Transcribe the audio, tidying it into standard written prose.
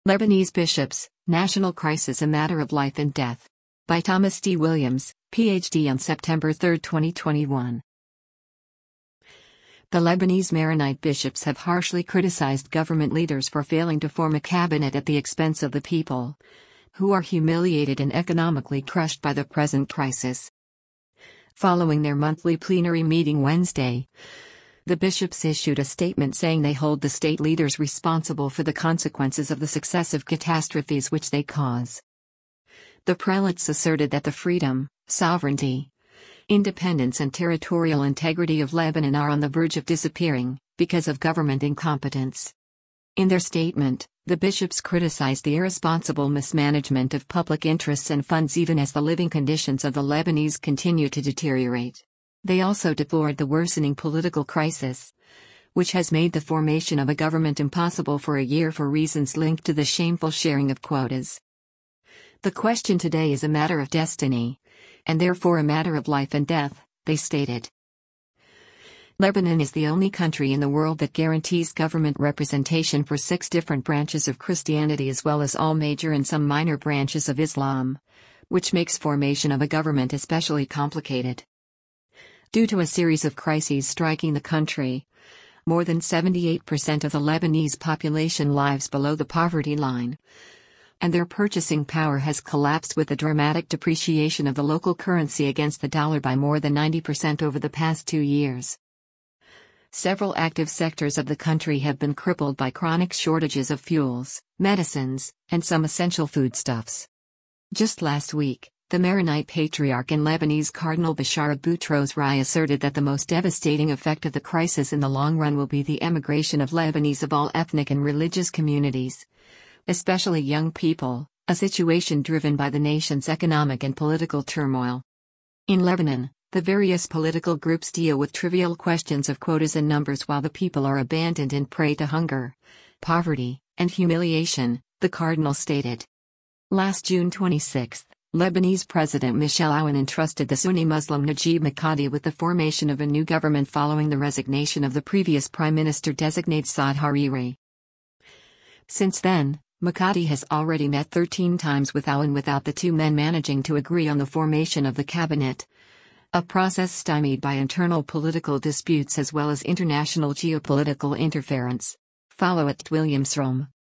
Lebanese Bishops, National Crisis: A Matter of Life and Death. By Thomas D. Williams, Ph.D. on September 3, 2021. The Lebanese Maronite bishops have harshly criticized government leaders for failing to form a cabinet at the expense of the people, who are humiliated and economically crushed by the present crisis. Following their monthly plenary meeting Wednesday, the bishops issued a statement saying they hold the state leaders responsible for the consequences of the successive catastrophes which they cause. The prelates asserted that the freedom, sovereignty, independence and territorial integrity of Lebanon are on the verge of disappearing, because of government incompetence. In their statement, the bishops criticized the irresponsible mismanagement of public interests and funds even as the living conditions of the Lebanese continue to deteriorate. They also deplored the worsening political crisis, which has made the formation of a government impossible for a year for reasons linked to the shameful sharing of quotas. The question today is a matter of destiny, and therefore a matter of life and death, they stated. Lebanon is the only country in the world that guarantees government representation for 6 different branches of Christianity as well as all major and some minor branches of Islam, which makes formation of a government especially complicated. Due to a series of crises striking the country, more than 78% of the Lebanese population lives below the poverty line, and their purchasing power has collapsed with the dramatic depreciation of the local currency against the dollar by more than 90% over the past 2 years. Several active sectors of the country have been crippled by chronic shortages of fuels, medicines, and some essential foodstuffs. Just last week, the Maronite Patriarch and Lebanese Cardinal Bashar of Boutros Rai asserted that the most devastating effect of the crisis in the long run will be the emigration of Lebanese of all ethnic and religious communities, especially young people, a situation driven by the nation's economic and political turmoil. In Lebanon, the various political groups deal with trivial questions of quotas and numbers while the people are abandoned and prey to hunger, poverty, and humiliation, the cardinal stated. Last June 26, Lebanese President Michel Aoun entrusted the Sunni Muslim Najib Mikati with the formation of a new government following the resignation of the previous Prime Minister-designate Saad Hariri. Since then, Mikati has already met 13 times with Aoun without the two men managing to agree on the formation of the cabinet, a process stymied by internal political disputes as well as international geopolitical interference. Follow @WilliamsRome.